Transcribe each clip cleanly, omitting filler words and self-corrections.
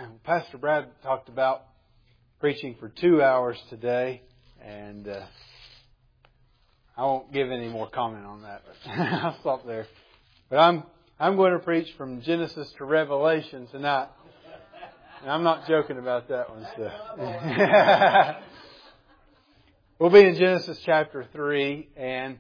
Pastor Brad talked about preaching for 2 hours today, and I won't give any more comment on that. But I'll stop there. But I'm going to preach from Genesis to Revelation tonight, and I'm not joking about that one. So we'll be in Genesis chapter 3, and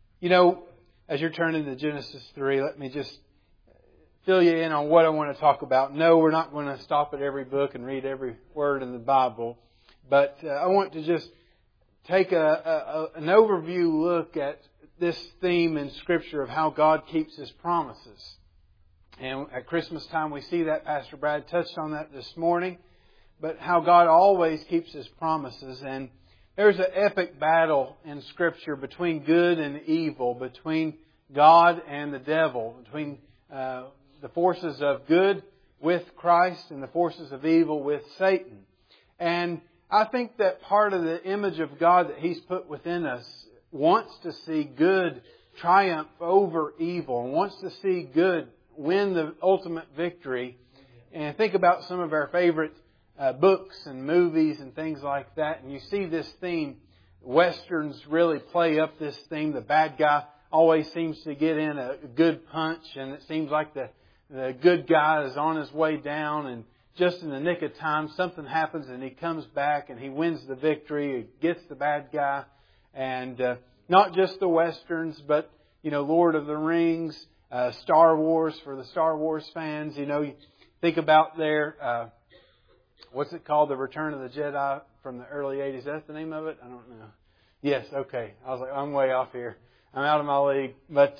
as you're turning to Genesis 3, let me just fill you in on what I want to talk about. No, we're not going to stop at every book and read every word in the Bible. But I want to just take an overview look at this theme in Scripture of how God keeps His promises. And at Christmas time we see that. Pastor Brad touched on that this morning. But how God always keeps His promises. And there's an epic battle in Scripture between good and evil, between God and the devil, between the forces of good with Christ and the forces of evil with Satan. And I think that part of the image of God that He's put within us wants to see good triumph over evil and wants to see good win the ultimate victory. And think about some of our favorite books and movies and things like that. And you see this theme. Westerns really play up this theme. The bad guy always seems to get in a good punch, and it seems like the good guy is on his way down, and just in the nick of time something happens and he comes back and he wins the victory, he gets the bad guy. And not just the Westerns, but Lord of the Rings, Star Wars for the Star Wars fans. You think about their what's it called? The Return of the Jedi from the early 80s. Is that the name of it? I don't know. Yes, okay. I was like, I'm way off here. I'm out of my league. But,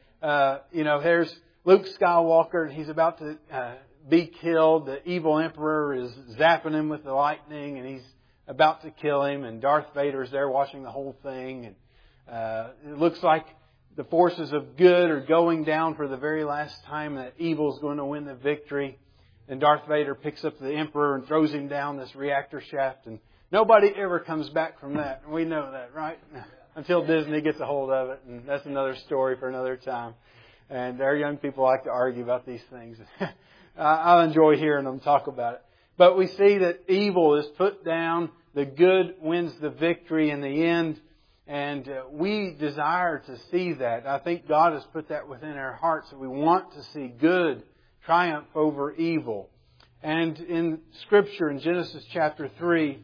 there's Luke Skywalker, and he's about to be killed. The evil emperor is zapping him with the lightning, and he's about to kill him. And Darth Vader's there watching the whole thing. And it looks like the forces of good are going down for the very last time, that evil's going to win the victory. And Darth Vader picks up the Emperor and throws him down this reactor shaft. And nobody ever comes back from that. We know that, right? Until Disney gets a hold of it. And that's another story for another time. And our young people like to argue about these things. I enjoy hearing them talk about it. But we see that evil is put down. The good wins the victory in the end. And we desire to see that. I think God has put that within our hearts, that we want to see good triumph over evil. And in Scripture, in Genesis chapter 3,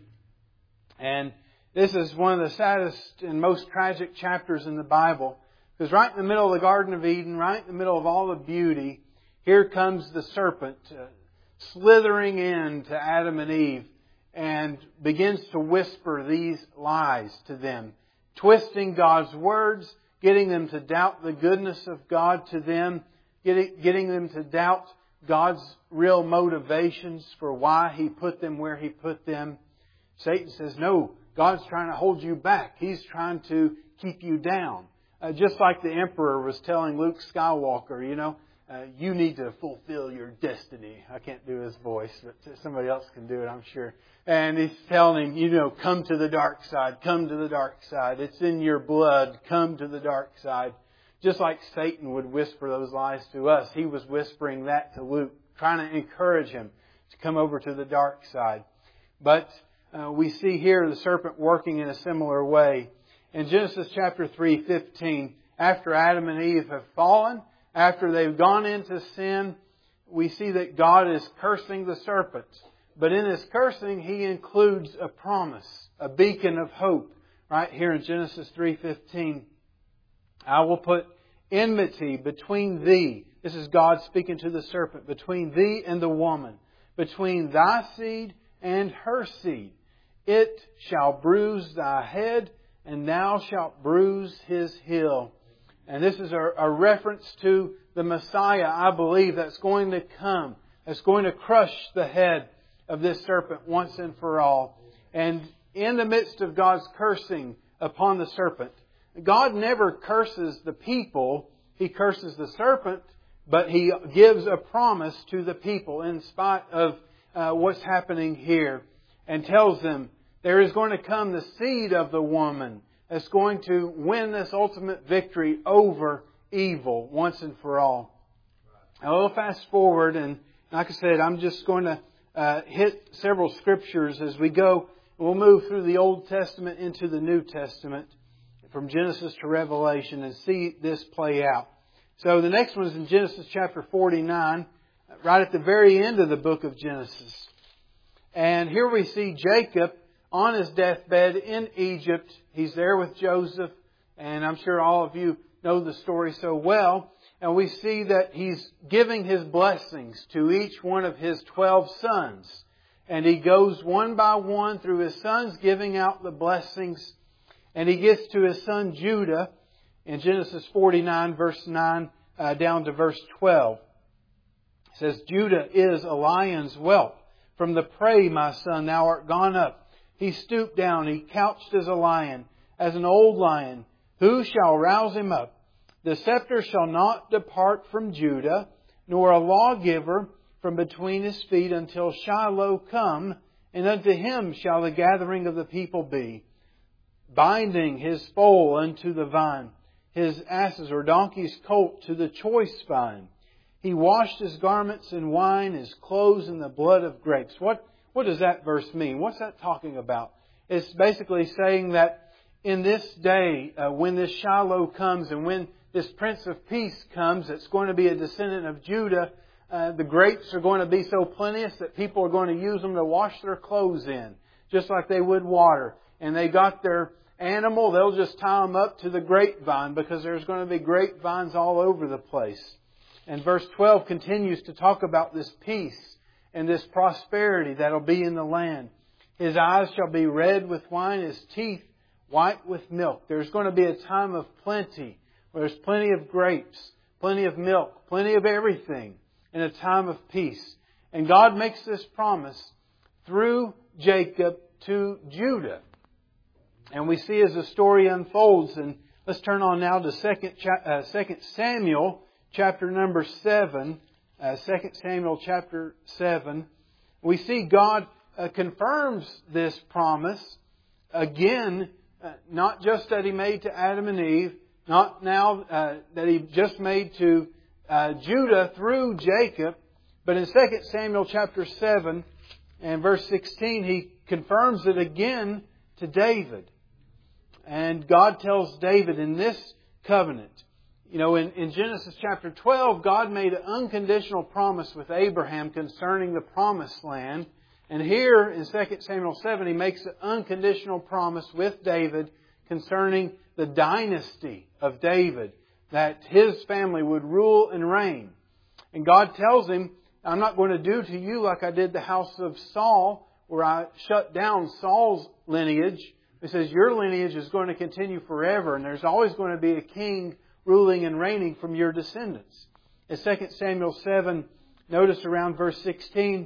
and this is one of the saddest and most tragic chapters in the Bible, because right in the middle of the Garden of Eden, right in the middle of all the beauty, here comes the serpent slithering in to Adam and Eve and begins to whisper these lies to them, twisting God's words, getting them to doubt the goodness of God to them, getting them to doubt God's real motivations for why He put them where He put them. Satan says, no, God's trying to hold you back. He's trying to keep you down. Just like the Emperor was telling Luke Skywalker, you need to fulfill your destiny. I can't do his voice, but somebody else can do it, I'm sure. And he's telling him, come to the dark side, come to the dark side. It's in your blood, come to the dark side. Just like Satan would whisper those lies to us, he was whispering that to Luke, trying to encourage him to come over to the dark side. But we see here the serpent working in a similar way. In Genesis chapter 3:15, after Adam and Eve have fallen, after they've gone into sin, we see that God is cursing the serpent. But in His cursing, He includes a promise, a beacon of hope. Right here in Genesis 3:15, I will put enmity between thee. This is God speaking to the serpent. Between thee and the woman. Between thy seed and her seed. It shall bruise thy head, and thou shalt bruise his heel. And this is a reference to the Messiah, I believe, that's going to come. That's going to crush the head of this serpent once and for all. And in the midst of God's cursing upon the serpent, God never curses the people. He curses the serpent, but He gives a promise to the people in spite of what's happening here, and tells them there is going to come the seed of the woman that's going to win this ultimate victory over evil once and for all. Now we'll fast forward, and like I said, I'm just going to hit several scriptures as we go. We'll move through the Old Testament into the New Testament, from Genesis to Revelation, and see this play out. So the next one is in Genesis chapter 49, right at the very end of the book of Genesis. And here we see Jacob on his deathbed in Egypt. He's there with Joseph, and I'm sure all of you know the story so well. And we see that he's giving his blessings to each one of his 12 sons. And he goes one by one through his sons, giving out the blessings. And he gets to his son Judah in Genesis 49, verse 9 down to verse 12. It says, Judah is a lion's whelp. From the prey, my son, thou art gone up. He stooped down, he couched as a lion, as an old lion. Who shall rouse him up? The scepter shall not depart from Judah, nor a lawgiver from between his feet until Shiloh come, and unto him shall the gathering of the people be. Binding his foal unto the vine, his asses or donkey's colt to the choice vine. He washed his garments in wine, his clothes in the blood of grapes. What does that verse mean? What's that talking about? It's basically saying that in this day, when this Shiloh comes and when this Prince of Peace comes, it's going to be a descendant of Judah. The grapes are going to be so plenteous that people are going to use them to wash their clothes in, just like they would water. And they got their animal, they'll just tie them up to the grapevine because there's going to be grapevines all over the place. And verse 12 continues to talk about this peace and this prosperity that'll be in the land. His eyes shall be red with wine, his teeth white with milk. There's going to be a time of plenty, where there's plenty of grapes, plenty of milk, plenty of everything, in a time of peace. And God makes this promise through Jacob to Judah. And we see as the story unfolds, and let's turn on now to 2 Samuel chapter number 7. 2 Samuel chapter 7. We see God confirms this promise again, not just that He made to Adam and Eve, not now that He just made to Judah through Jacob, but in 2 Samuel chapter 7 and verse 16, He confirms it again to David. And God tells David in this covenant, in Genesis chapter 12, God made an unconditional promise with Abraham concerning the promised land. And here in 2 Samuel 7, He makes an unconditional promise with David concerning the dynasty of David, that his family would rule and reign. And God tells him, I'm not going to do to you like I did the house of Saul, where I shut down Saul's lineage. He says, your lineage is going to continue forever, and there's always going to be a king ruling and reigning from your descendants. In 2 Samuel 7, notice around verse 16.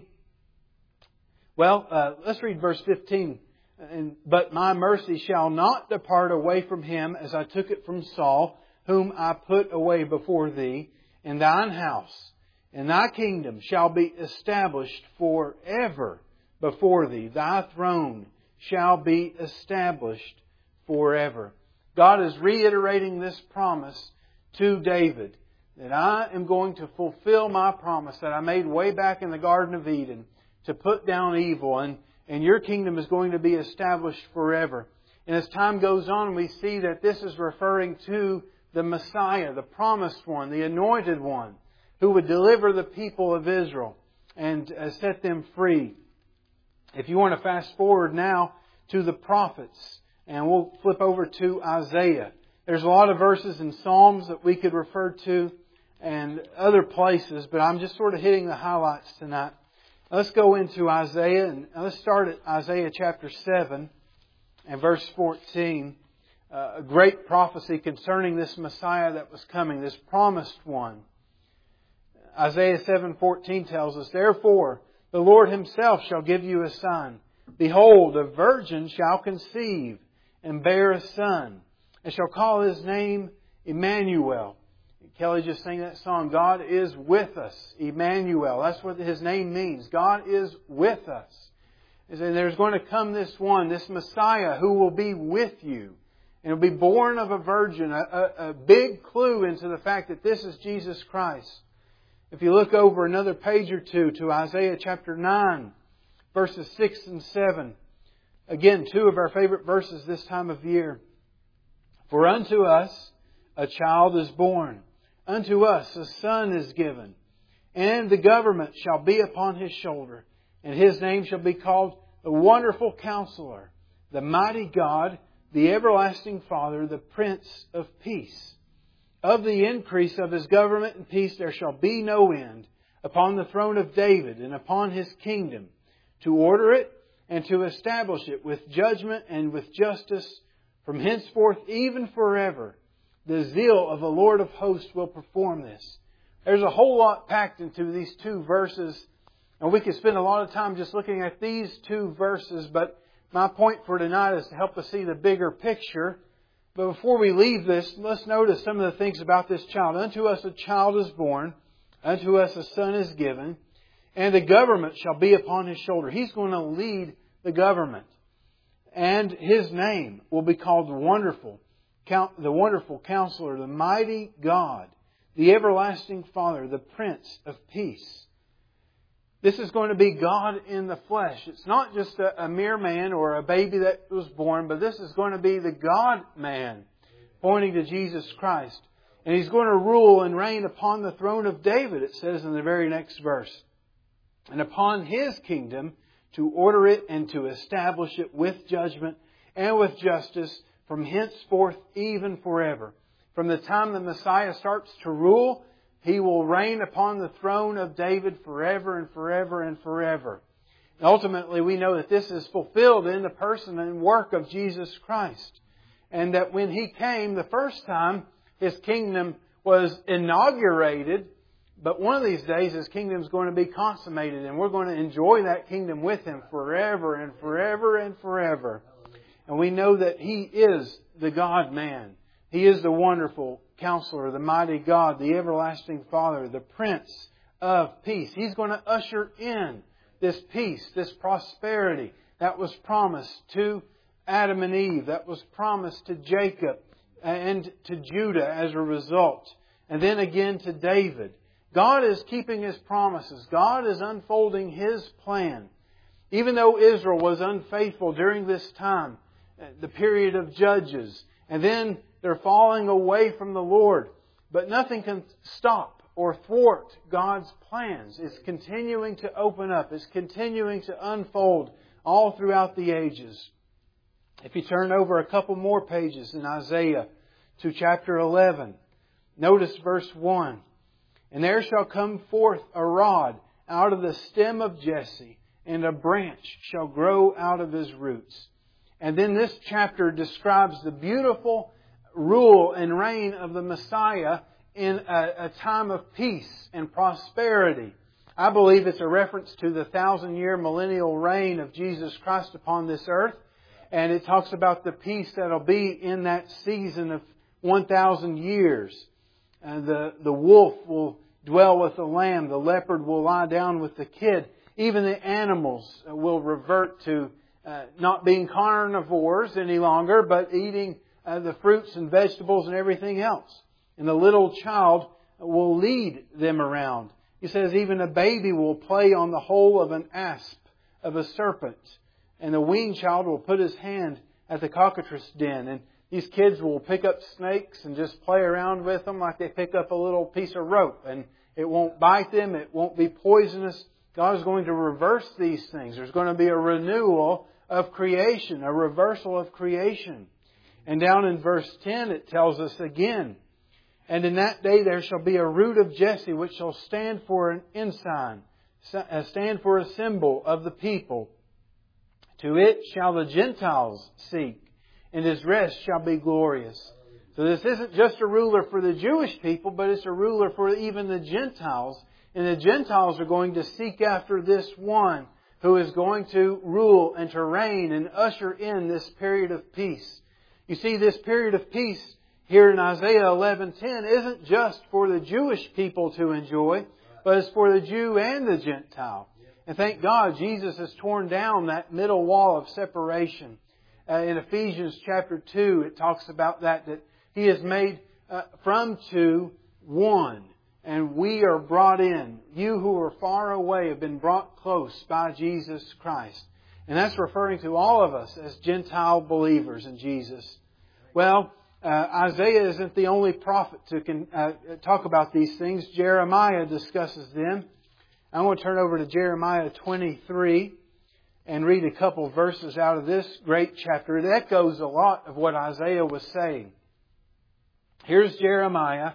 Let's read verse 15. But my mercy shall not depart away from him, as I took it from Saul, whom I put away before thee. In thine house, and thy kingdom shall be established forever before thee. Thy throne shall be established forever. God is reiterating this promise to David, that I am going to fulfill my promise that I made way back in the Garden of Eden to put down evil, and your kingdom is going to be established forever. And as time goes on, we see that this is referring to the Messiah, the promised one, the anointed one, who would deliver the people of Israel and set them free. If you want to fast forward now to the prophets, and we'll flip over to Isaiah. There's a lot of verses in Psalms that we could refer to and other places, but I'm just sort of hitting the highlights tonight. Let's go into Isaiah, and let's start at Isaiah chapter 7 and verse 14. A great prophecy concerning this Messiah that was coming, this promised one. Isaiah 7:14 tells us, Therefore the Lord Himself shall give you a sign. Behold, a virgin shall conceive and bear a son, and shall call His name Emmanuel. Kelly just sang that song, God is with us. Emmanuel. That's what His name means. God is with us. And there's going to come this one, this Messiah, who will be with you. And will be born of a virgin. A big clue into the fact that this is Jesus Christ. If you look over another page or two to Isaiah chapter 9 verses 6 and 7. Again, two of our favorite verses this time of year. For unto us a child is born, unto us a son is given, and the government shall be upon His shoulder, and His name shall be called the Wonderful Counselor, the Mighty God, the Everlasting Father, the Prince of Peace. Of the increase of His government and peace there shall be no end, upon the throne of David and upon His kingdom, to order it and to establish it with judgment and with justice from henceforth even forever. The zeal of the Lord of hosts will perform this. There's a whole lot packed into these two verses, and we could spend a lot of time just looking at these two verses, but my point for tonight is to help us see the bigger picture. But before we leave this, let's notice some of the things about this child. Unto us a child is born, unto us a son is given, and the government shall be upon His shoulder. He's going to lead the government. And His name will be called the Wonderful Counselor, the Mighty God, the Everlasting Father, the Prince of Peace. This is going to be God in the flesh. It's not just a mere man or a baby that was born, but this is going to be the God-man, pointing to Jesus Christ. And He's going to rule and reign upon the throne of David, it says in the very next verse. And upon His kingdom, to order it and to establish it with judgment and with justice from henceforth even forever. From the time the Messiah starts to rule, He will reign upon the throne of David forever and forever and forever. And ultimately, we know that this is fulfilled in the person and work of Jesus Christ. And that when He came the first time, His kingdom was inaugurated. But one of these days, His kingdom is going to be consummated. And we're going to enjoy that kingdom with Him forever and forever and forever. And we know that He is the God-man. He is the Wonderful Counselor, the Mighty God, the Everlasting Father, the Prince of Peace. He's going to usher in this peace, this prosperity that was promised to Adam and Eve, that was promised to Jacob and to Judah as a result, and then again to David. God is keeping His promises. God is unfolding His plan. Even though Israel was unfaithful during this time, the period of Judges, and then they're falling away from the Lord, but nothing can stop or thwart God's plans. It's continuing to open up. It's continuing to unfold all throughout the ages. If you turn over a couple more pages in Isaiah to chapter 11, notice verse 1. And there shall come forth a rod out of the stem of Jesse, and a branch shall grow out of his roots. And then this chapter describes the beautiful rule and reign of the Messiah in a time of peace and prosperity. I believe it's a reference to the 1,000-year millennial reign of Jesus Christ upon this earth. And it talks about the peace that'll be in that season of 1,000 years. And the wolf will dwell with the lamb. The leopard will lie down with the kid. Even the animals will revert to not being carnivores any longer, but eating the fruits and vegetables and everything else. And the little child will lead them around. He says even a baby will play on the hole of an asp of a serpent. And the weaned child will put his hand at the cockatrice den. And these kids will pick up snakes and just play around with them like they pick up a little piece of rope. And it won't bite them. It won't be poisonous. God is going to reverse these things. There's going to be a renewal of creation, a reversal of creation. And down in verse 10 it tells us again, and in that day there shall be a root of Jesse which shall stand for an ensign, stand for a symbol of the people. To it shall the Gentiles seek, and His rest shall be glorious. So this isn't just a ruler for the Jewish people, but it's a ruler for even the Gentiles. And the Gentiles are going to seek after this one who is going to rule and to reign and usher in this period of peace. You see, this period of peace here in Isaiah 11:10 isn't just for the Jewish people to enjoy, but it's for the Jew and the Gentile. And thank God Jesus has torn down that middle wall of separation. In Ephesians chapter 2 it talks about that He has made from two one. And we are brought in. you who are far away have been brought close by Jesus Christ. And that's referring to all of us as Gentile believers in Jesus. Well, Isaiah isn't the only prophet to talk about these things. Jeremiah discusses them. I'm going to turn over to Jeremiah 23 and read a couple of verses out of this great chapter. It echoes a lot of what Isaiah was saying. Here's Jeremiah,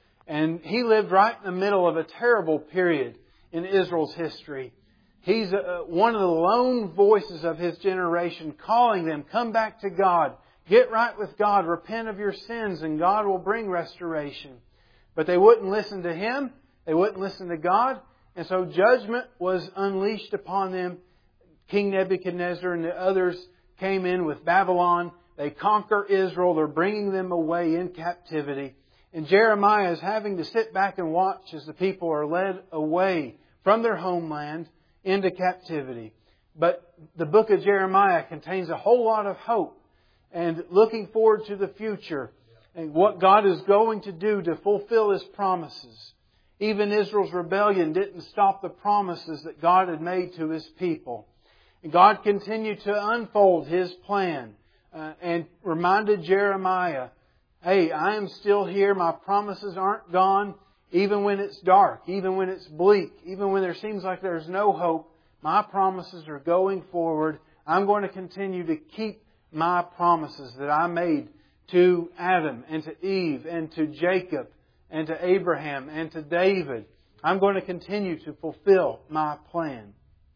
and he lived right in the middle of a terrible period in Israel's history. He's one of the lone voices of his generation calling them, come back to God, get right with God, repent of your sins, and God will bring restoration. But they wouldn't listen to Him, they wouldn't listen to God, and so judgment was unleashed upon them. King Nebuchadnezzar and the others came in with Babylon. They conquer Israel. They're bringing them away in captivity. And Jeremiah is having to sit back and watch as the people are led away from their homeland into captivity. But the book of Jeremiah contains a whole lot of hope and looking forward to the future and what God is going to do to fulfill His promises. Even Israel's rebellion didn't stop the promises that God had made to His people. And God continued to unfold His plan and reminded Jeremiah, hey, I am still here. My promises aren't gone. Even when it's dark, even when it's bleak, even when there seems like there's no hope, my promises are going forward. I'm going to continue to keep my promises that I made to Adam and to Eve and to Jacob and to Abraham and to David. I'm going to continue to fulfill my plan.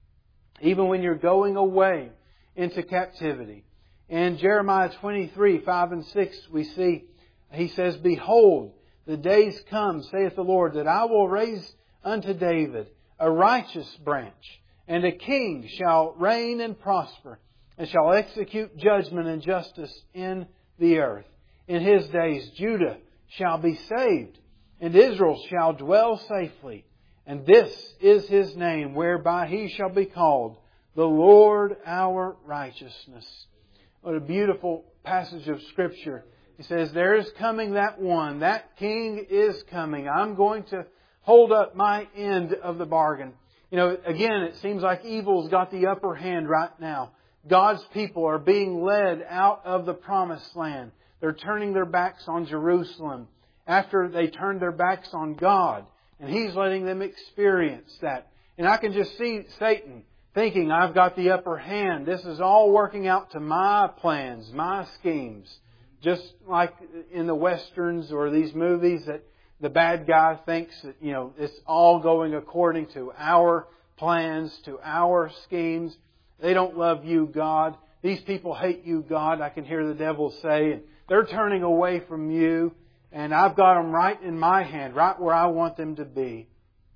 Even when you're going away into captivity. In Jeremiah 23, 5 and 6, we see, He says, Behold, the days come, saith the Lord, that I will raise unto David a righteous branch, and a king shall reign and prosper, and shall execute judgment and justice in the earth. In His days Judah shall be saved, and Israel shall dwell safely. And this is His name, whereby He shall be called the Lord our righteousness. What a beautiful passage of Scripture. He says, there is coming that one. That King is coming. I'm going to hold up my end of the bargain. You know, again, it seems like evil's got the upper hand right now. God's people are being led out of the promised land. They're turning their backs on Jerusalem after they turned their backs on God. And He's letting them experience that. And I can just see Satan thinking, I've got the upper hand. This is all working out to my plans, my schemes. Just like in the Westerns or these movies that the bad guy thinks that, you know, it's all going according to our plans, to our schemes. They don't love you, God. These people hate you, God. I can hear the devil say, and they're turning away from you. And I've got them right in my hand, right where I want them to be.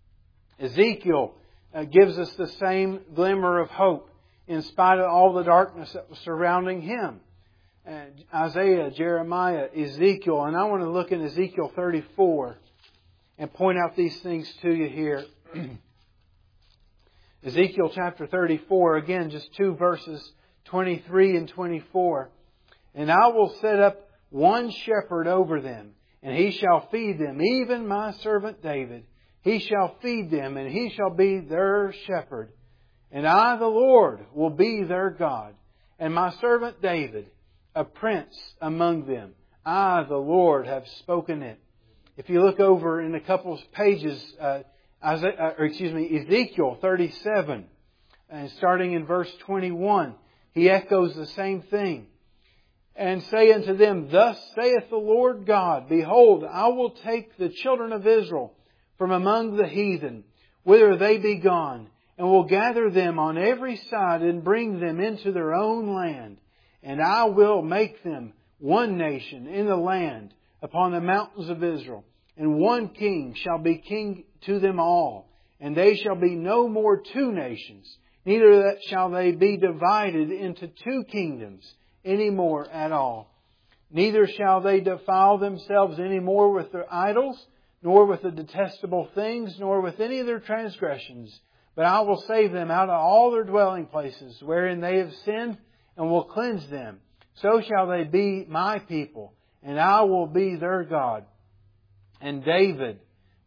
Ezekiel gives us the same glimmer of hope in spite of all the darkness that was surrounding him. Isaiah, Jeremiah, Ezekiel. And I want to look in Ezekiel 34 and point out these things to you here. Ezekiel chapter 34, again, just 2 verses, 23 and 24. And I will set up one shepherd over them, and he shall feed them, even my servant David. He shall feed them, and he shall be their shepherd. And I, the Lord, will be their God. And my servant David, a prince among them. I, the Lord, have spoken it. If you look over in a couple of pages, Ezekiel 37, and starting in verse 21, he echoes the same thing. And say unto them, Thus saith the Lord God, Behold, I will take the children of Israel from among the heathen, whither they be gone, and will gather them on every side, and bring them into their own land. And I will make them one nation in the land, upon the mountains of Israel. And one king shall be king to them all. And they shall be no more two nations, neither shall they be divided into two kingdoms any more at all. Neither shall they defile themselves any more with their idols, nor with the detestable things, nor with any of their transgressions. But I will save them out of all their dwelling places, wherein they have sinned, and will cleanse them. So shall they be my people, and I will be their God. And David,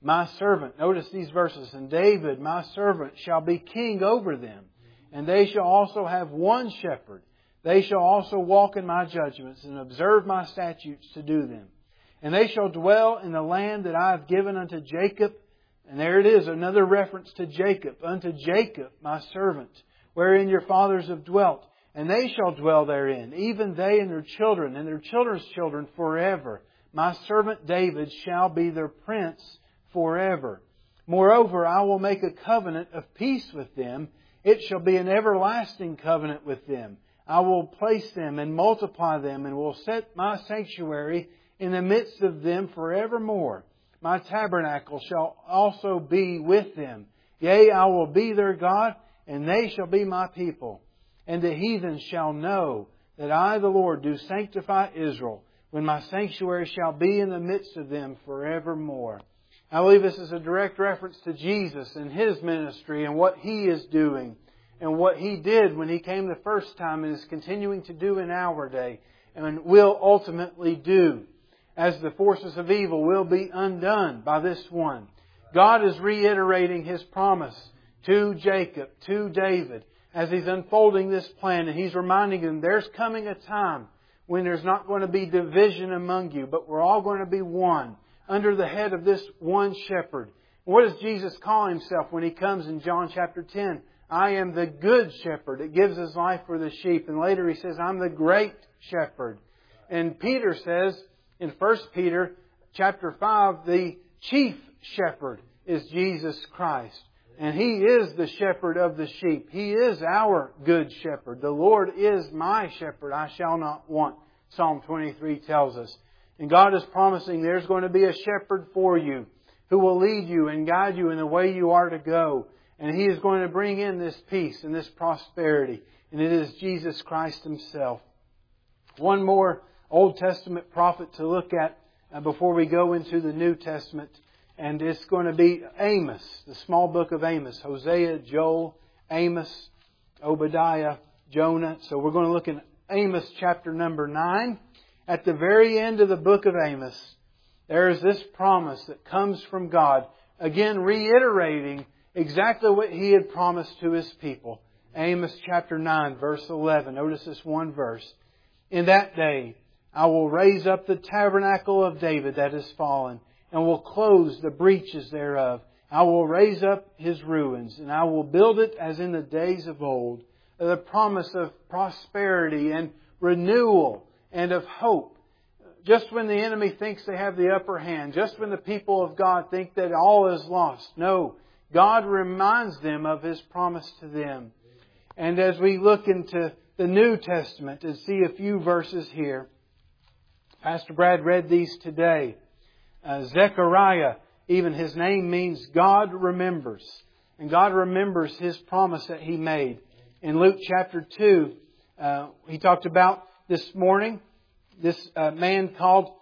my servant, notice these verses, and David, my servant, shall be king over them. And they shall also have one shepherd. They shall also walk in my judgments and observe my statutes to do them. And they shall dwell in the land that I have given unto Jacob. And there it is, another reference to Jacob. Unto Jacob, my servant, wherein your fathers have dwelt. And they shall dwell therein, even they and their children's children forever. My servant David shall be their prince forever. Moreover, I will make a covenant of peace with them. It shall be an everlasting covenant with them. I will place them and multiply them, and will set my sanctuary in the midst of them forevermore. My tabernacle shall also be with them. Yea, I will be their God, and they shall be my people. And the heathen shall know that I, the Lord, do sanctify Israel, when my sanctuary shall be in the midst of them forevermore. I believe this is a direct reference to Jesus and His ministry and what He is doing and what He did when He came the first time and is continuing to do in our day and will ultimately do, as the forces of evil will be undone by this one. God is reiterating His promise to Jacob, to David, as He's unfolding this plan, and He's reminding them there's coming a time when there's not going to be division among you, but we're all going to be one under the head of this one shepherd. What does Jesus call Himself when He comes in John chapter 10? I am the good shepherd that gives His life for the sheep. And later He says, I'm the great shepherd. And Peter says in 1 Peter chapter 5, the chief shepherd is Jesus Christ. And He is the shepherd of the sheep. He is our good shepherd. The Lord is my shepherd. I shall not want, Psalm 23 tells us. And God is promising there's going to be a shepherd for you who will lead you and guide you in the way you are to go. And He is going to bring in this peace and this prosperity. And it is Jesus Christ Himself. One more Old Testament prophet to look at before we go into the New Testament. And it's going to be Amos, the small book of Amos. Hosea, Joel, Amos, Obadiah, Jonah. So we're going to look in Amos chapter number 9. At the very end of the book of Amos, there is this promise that comes from God, again reiterating exactly what He had promised to His people. Amos chapter 9, verse 11. Notice this one verse. In that day I will raise up the tabernacle of David that is fallen, and will close the breaches thereof. I will raise up his ruins, and I will build it as in the days of old. The promise of prosperity and renewal and of hope. Just when the enemy thinks they have the upper hand, just when the people of God think that all is lost. No, God reminds them of His promise to them. And as we look into the New Testament and see a few verses here, Pastor Brad read these today. Zechariah, even his name means God remembers. And God remembers His promise that He made. In Luke chapter 2, he talked about this morning this man called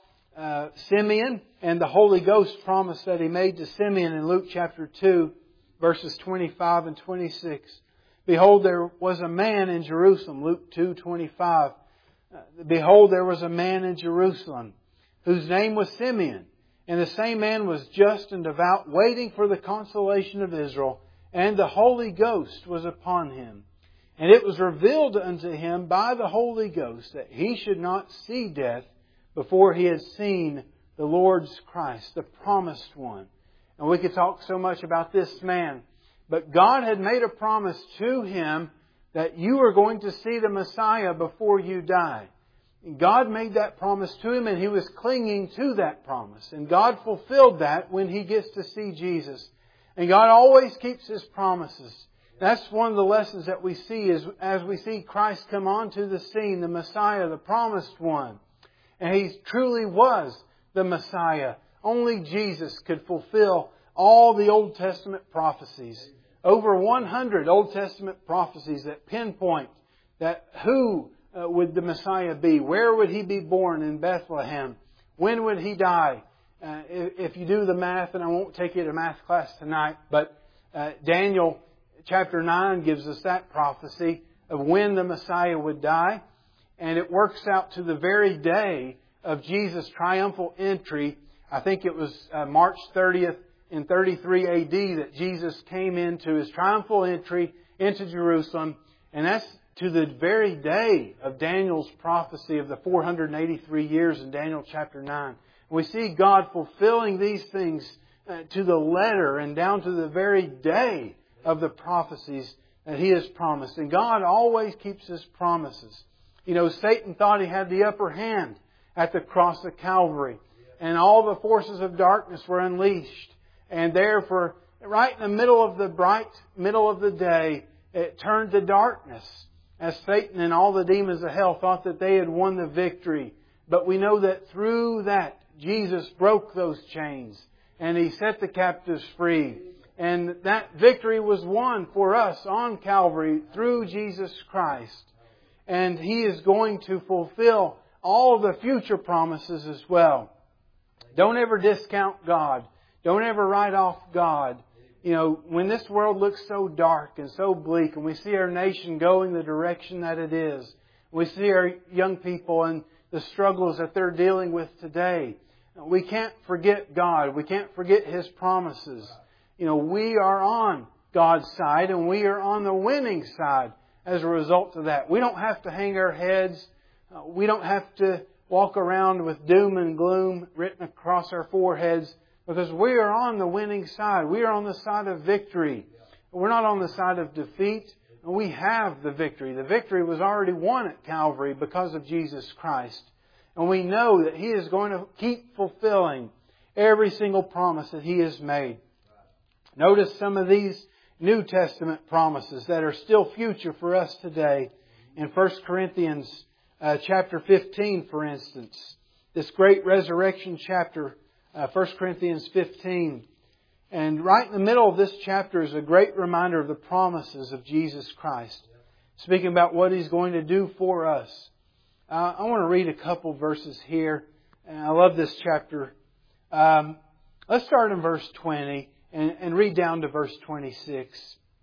Simeon and the Holy Ghost promise that He made to Simeon in Luke chapter 2, verses 25 and 26. Behold, there was a man in Jerusalem, Luke 2:25. Behold, there was a man in Jerusalem whose name was Simeon. And the same man was just and devout, waiting for the consolation of Israel. And the Holy Ghost was upon him. And it was revealed unto him by the Holy Ghost that he should not see death before he had seen the Lord's Christ, the promised one. And we could talk so much about this man. But God had made a promise to him that you are going to see the Messiah before you die. And God made that promise to him, and he was clinging to that promise. And God fulfilled that when he gets to see Jesus. And God always keeps His promises. That's one of the lessons that we see is as we see Christ come onto the scene, the Messiah, the promised one. And He truly was the Messiah. Only Jesus could fulfill all the Old Testament prophecies. Over 100 Old Testament prophecies that pinpoint that who would the Messiah be? Where would He be born in Bethlehem? When would He die? If you do the math, and I won't take you to math class tonight, but Daniel chapter 9 gives us that prophecy of when the Messiah would die. And it works out to the very day of Jesus' triumphal entry. I think it was March 30th, in 33 AD that Jesus came into His triumphal entry into Jerusalem. And that's to the very day of Daniel's prophecy of the 483 years in Daniel chapter 9. We see God fulfilling these things to the letter and down to the very day of the prophecies that He has promised. And God always keeps His promises. You know, Satan thought he had the upper hand at the cross of Calvary. And all the forces of darkness were unleashed. And therefore, right in the middle of the bright middle of the day, it turned to darkness. As Satan and all the demons of hell thought that they had won the victory. But we know that through that, Jesus broke those chains. And He set the captives free. And that victory was won for us on Calvary through Jesus Christ. And He is going to fulfill all the future promises as well. Don't ever discount God. Don't ever write off God. You know, when this world looks so dark and so bleak, and we see our nation going the direction that it is, we see our young people and the struggles that they're dealing with today, we can't forget God. We can't forget His promises. You know, we are on God's side and we are on the winning side as a result of that. We don't have to hang our heads. We don't have to walk around with doom and gloom written across our foreheads, because we are on the winning side. We are on the side of victory. We're not on the side of defeat. We have the victory. The victory was already won at Calvary because of Jesus Christ. And we know that He is going to keep fulfilling every single promise that He has made. Notice some of these New Testament promises that are still future for us today. In 1 Corinthians chapter 15, for instance, this great resurrection chapter, 1 Corinthians 15. And right in the middle of this chapter is a great reminder of the promises of Jesus Christ, speaking about what He's going to do for us. I want to read a couple verses here. And I love this chapter. Let's start in verse 20 and read down to verse 26.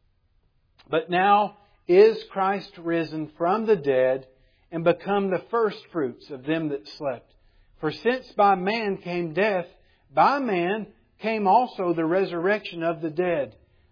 But now is Christ risen from the dead and become the firstfruits of them that slept. For since by man came death, by man came also the resurrection of the dead.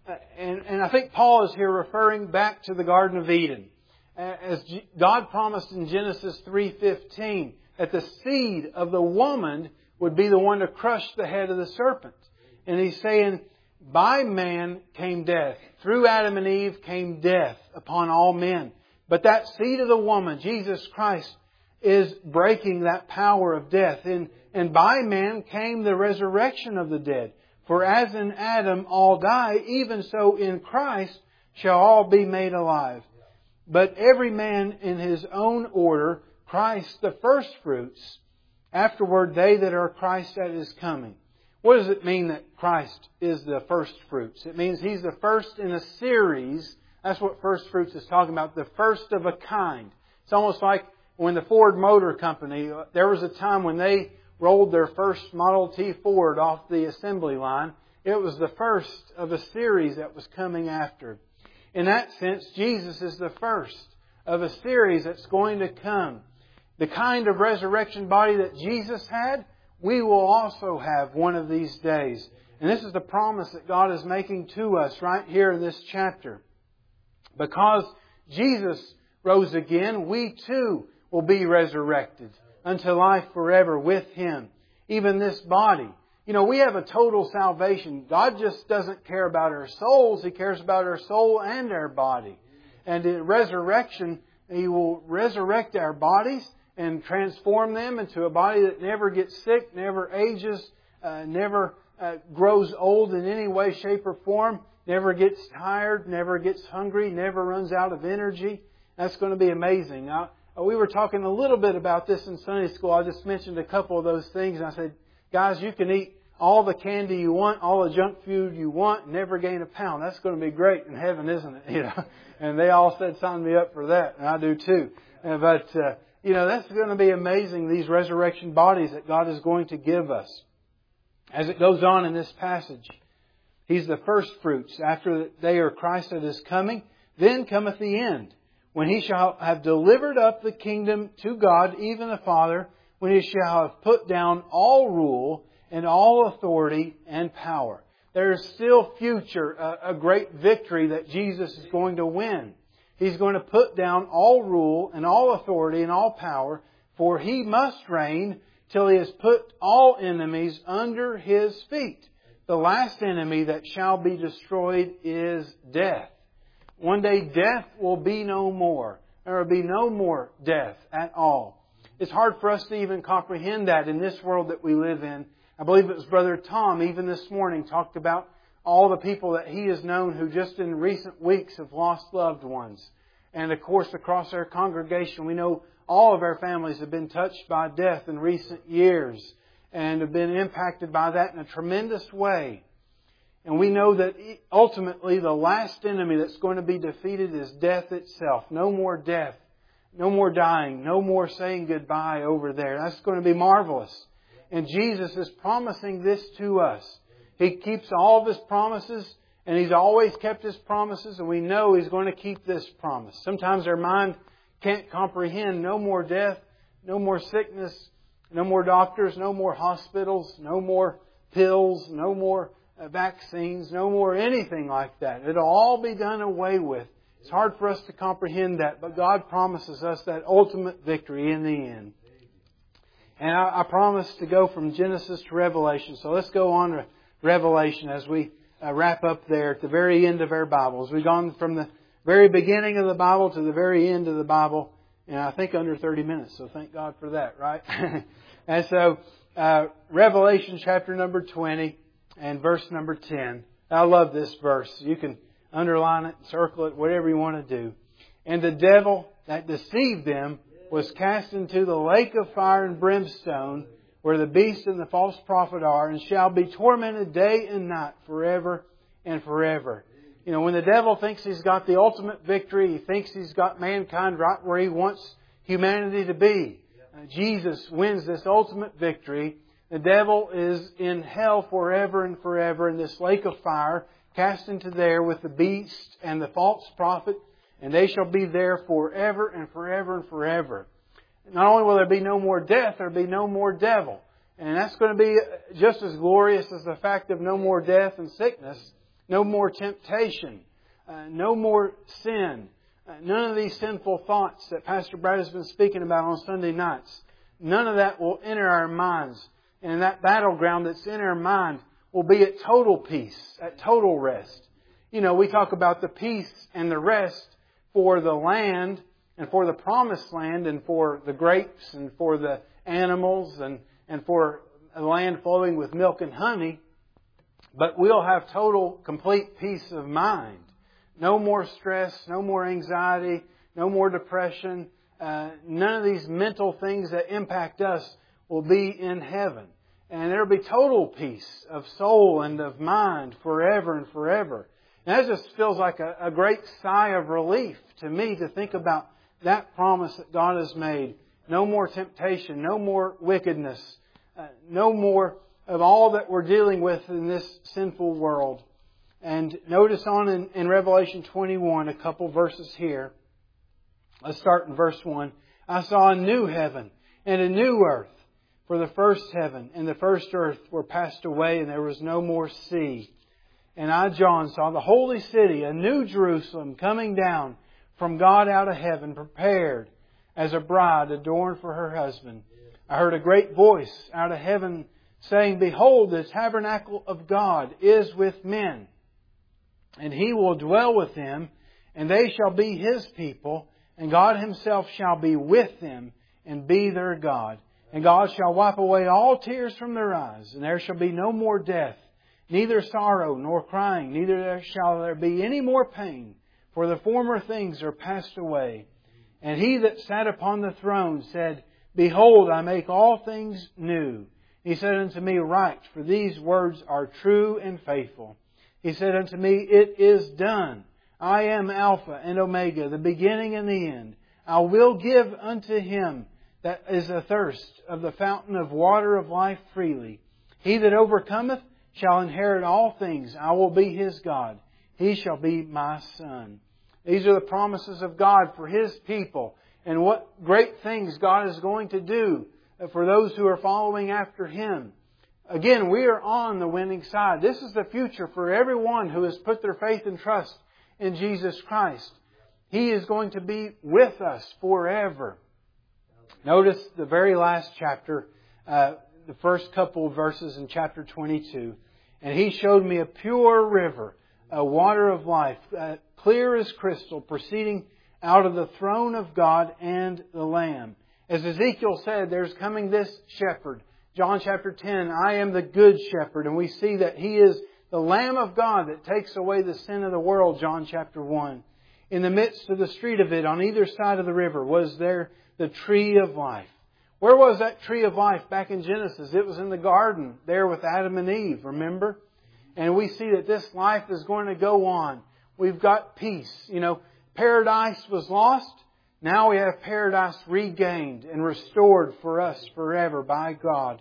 And I think Paul is here referring back to the Garden of Eden. As God promised in Genesis 3:15 that the seed of the woman would be the one to crush the head of the serpent. And He's saying, by man came death. Through Adam and Eve came death upon all men. But that seed of the woman, Jesus Christ, is breaking that power of death. And by man came the resurrection of the dead. For as in Adam all die, even so in Christ shall all be made alive. But every man in his own order, Christ the firstfruits, afterward they that are Christ at His coming. What does it mean that Christ is the firstfruits? It means He's the first in a series. That's what firstfruits is talking about, the first of a kind. It's almost like when the Ford Motor Company, there was a time when they rolled their first Model T Ford off the assembly line. It was the first of a series that was coming after. In that sense, Jesus is the first of a series that's going to come. The kind of resurrection body that Jesus had, we will also have one of these days. And this is the promise that God is making to us right here in this chapter. Because Jesus rose again, we too will be resurrected unto life forever with Him. Even this body. You know, we have a total salvation. God just doesn't care about our souls. He cares about our soul and our body. And in resurrection, He will resurrect our bodies and transform them into a body that never gets sick, never ages, never grows old in any way, shape, or form, never gets tired, never gets hungry, never runs out of energy. That's going to be amazing. Now, we were talking a little bit about this in Sunday school. I just mentioned a couple of those things. And I said, guys, you can eat all the candy you want, all the junk food you want, and never gain a pound. That's going to be great in heaven, isn't it? You know, and they all said, sign me up for that. And I do too. But that's going to be amazing, these resurrection bodies that God is going to give us. As it goes on in this passage, He's the firstfruits. After they are Christ at His coming, then cometh the end, when He shall have delivered up the kingdom to God, even the Father, when He shall have put down all rule and all authority and power. there's still future, a great victory that Jesus is going to win. He's going to put down all rule and all authority and all power, for He must reign till He has put all enemies under His feet. The last enemy that shall be destroyed is death. One day death will be no more. There will be no more death at all. It's hard for us to even comprehend that in this world that we live in. I believe it was Brother Tom, even this morning, talked about all the people that he has known who just in recent weeks have lost loved ones. And of course, across our congregation, we know all of our families have been touched by death in recent years and have been impacted by that in a tremendous way. And we know that ultimately the last enemy that's going to be defeated is death itself. No more death. No more dying. No more saying goodbye over there. That's going to be marvelous. And Jesus is promising this to us. He keeps all of His promises, and He's always kept His promises, and we know He's going to keep this promise. Sometimes our mind can't comprehend no more death, no more sickness, no more doctors, no more hospitals, no more pills, no more vaccines, no more anything like that. It'll all be done away with. It's hard for us to comprehend that, but God promises us that ultimate victory in the end. And I promised to go from Genesis to Revelation. So let's go on to Revelation as we wrap up there at the very end of our Bibles. We've gone from the very beginning of the Bible to the very end of the Bible, and I think under 30 minutes. So thank God for that, right? And so Revelation chapter number 20 and verse number 10. I love this verse. You can underline it, circle it, whatever you want to do. And the devil that deceived them was cast into the lake of fire and brimstone, where the beast and the false prophet are, and shall be tormented day and night forever and forever. You know, when the devil thinks he's got the ultimate victory, he thinks he's got mankind right where he wants humanity to be. Jesus wins this ultimate victory. The devil is in hell forever and forever in this lake of fire, cast into there with the beast and the false prophet, and they shall be there forever and forever and forever. Not only will there be no more death, there will be no more devil. And that's going to be just as glorious as the fact of no more death and sickness, no more temptation, no more sin, none of these sinful thoughts that Pastor Brad has been speaking about on Sunday nights. None of that will enter our minds. And that battleground that's in our mind will be at total peace, at total rest. You know, we talk about the peace and the rest for the land and for the promised land and for the grapes and for the animals and for a land flowing with milk and honey. But we'll have total, complete peace of mind. No more stress, no more anxiety, no more depression. None of these mental things that impact us will be in heaven. And there will be total peace of soul and of mind forever and forever. And that just feels like a great sigh of relief to me to think about that promise that God has made. No more temptation, no more wickedness, no more of all that we're dealing with in this sinful world. And notice on in Revelation 21, a couple verses here. Let's start in verse 1. I saw a new heaven and a new earth. For the first heaven and the first earth were passed away, and there was no more sea. And I, John, saw the holy city, a new Jerusalem, coming down from God out of heaven, prepared as a bride adorned for her husband. I heard a great voice out of heaven saying, Behold, the tabernacle of God is with men, and He will dwell with them, and they shall be His people, and God Himself shall be with them and be their God. And God shall wipe away all tears from their eyes, and there shall be no more death, neither sorrow nor crying, neither shall there be any more pain, for the former things are passed away. And He that sat upon the throne said, Behold, I make all things new. He said unto me, Write, for these words are true and faithful. He said unto me, It is done. I am Alpha and Omega, the beginning and the end. I will give unto him that is athirst of the fountain of water of life freely. He that overcometh shall inherit all things. I will be his God. He shall be my son. These are the promises of God for His people. And what great things God is going to do for those who are following after Him. Again, we are on the winning side. This is the future for everyone who has put their faith and trust in Jesus Christ. He is going to be with us forever. Notice the very last chapter, the first couple of verses in chapter 22. And He showed me a pure river, a water of life, clear as crystal, proceeding out of the throne of God and the Lamb. As Ezekiel said, there's coming this shepherd. John chapter 10, I am the good shepherd. And we see that He is the Lamb of God that takes away the sin of the world, John chapter 1. In the midst of the street of it, on either side of the river, was there the tree of life. Where was that tree of life back in Genesis? It was in the garden there with Adam and Eve, remember? And we see that this life is going to go on. We've got peace. Paradise was lost. Now we have paradise regained and restored for us forever by God.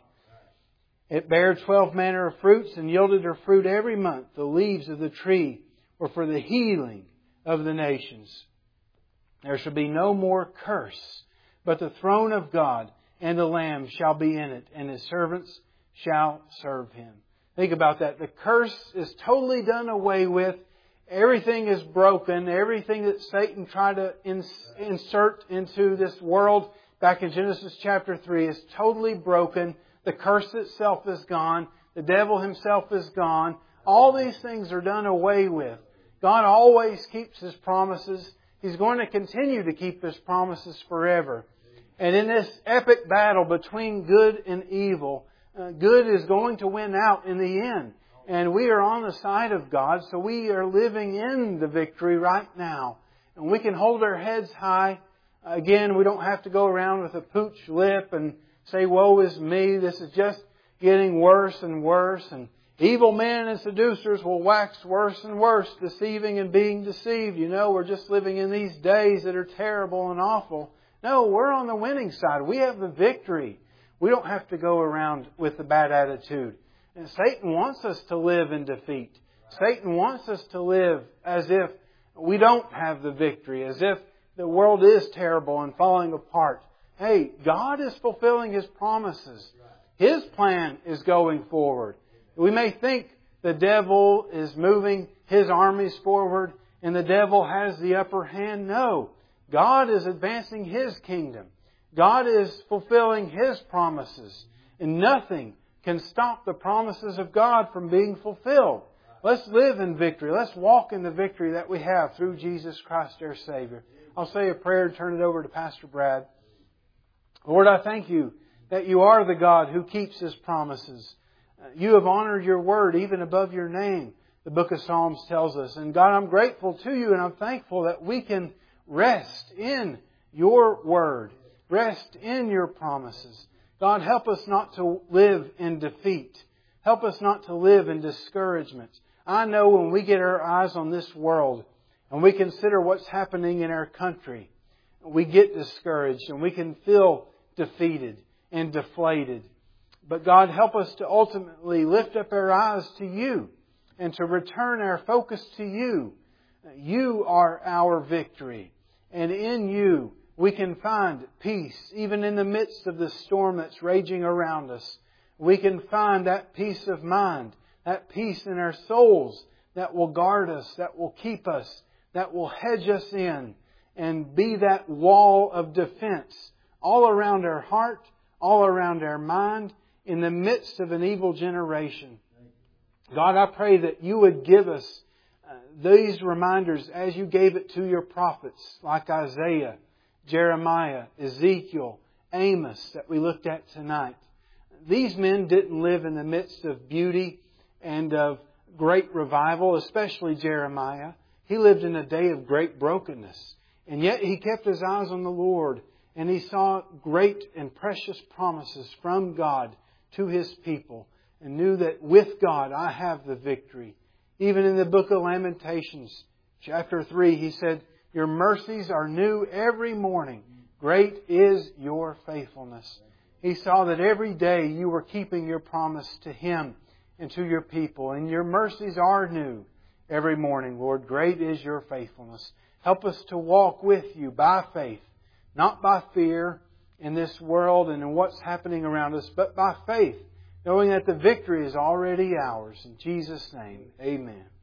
It bare 12 manner of fruits and yielded her fruit every month. The leaves of the tree were for the healing of the nations. There shall be no more curse, but the throne of God and the Lamb shall be in it, and His servants shall serve Him. Think about that. The curse is totally done away with. Everything is broken. Everything that Satan tried to insert into this world back in Genesis chapter 3 is totally broken. The curse itself is gone. The devil himself is gone. All these things are done away with. God always keeps His promises. He's going to continue to keep His promises forever. And in this epic battle between good and evil, good is going to win out in the end. And we are on the side of God, so we are living in the victory right now. And we can hold our heads high. Again, we don't have to go around with a pooch lip and say, woe is me, this is just getting worse and worse. And evil men and seducers will wax worse and worse, deceiving and being deceived. We're just living in these days that are terrible and awful. No, we're on the winning side. We have the victory. We don't have to go around with a bad attitude. And Satan wants us to live in defeat. Satan wants us to live as if we don't have the victory, as if the world is terrible and falling apart. Hey, God is fulfilling His promises. His plan is going forward. We may think the devil is moving his armies forward and the devil has the upper hand. No. God is advancing His kingdom. God is fulfilling His promises. And nothing can stop the promises of God from being fulfilled. Let's live in victory. Let's walk in the victory that we have through Jesus Christ our Savior. I'll say a prayer and turn it over to Pastor Brad. Lord, I thank You that You are the God who keeps His promises. You have honored Your word even above Your name, the book of Psalms tells us. And God, I'm grateful to You and I'm thankful that we can rest in Your word. Rest in Your promises. God, help us not to live in defeat. Help us not to live in discouragement. I know when we get our eyes on this world and we consider what's happening in our country, we get discouraged and we can feel defeated and deflated. But God, help us to ultimately lift up our eyes to You and to return our focus to You. You are our victory. And in You, we can find peace, even in the midst of the storm that's raging around us. We can find that peace of mind, that peace in our souls that will guard us, that will keep us, that will hedge us in and be that wall of defense all around our heart, all around our mind, in the midst of an evil generation. God, I pray that You would give us these reminders as You gave it to Your prophets like Isaiah, Jeremiah, Ezekiel, Amos that we looked at tonight. These men didn't live in the midst of beauty and of great revival, especially Jeremiah. He lived in a day of great brokenness. And yet he kept his eyes on the Lord and he saw great and precious promises from God to His people and knew that with God I have the victory. Even in the book of Lamentations, chapter 3, he said, Your mercies are new every morning. Great is Your faithfulness. He saw that every day You were keeping Your promise to Him and to Your people. And Your mercies are new every morning, Lord. Great is Your faithfulness. Help us to walk with You by faith, not by fear in this world and in what's happening around us, but by faith, knowing that the victory is already ours. In Jesus' name, amen.